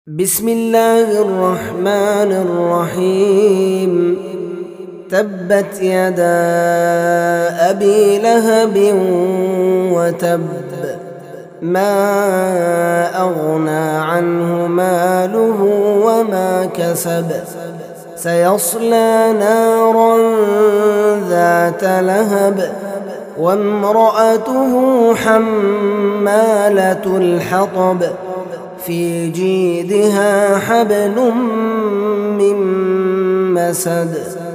بسم الله الرحمن الرحيم. تبت يدا أبي لهب وتب، ما أغنى عنه ماله وما كسب، سيصلى نارا ذات لهب وامرأته حمالة الحطب في جيدها حبل من مسد.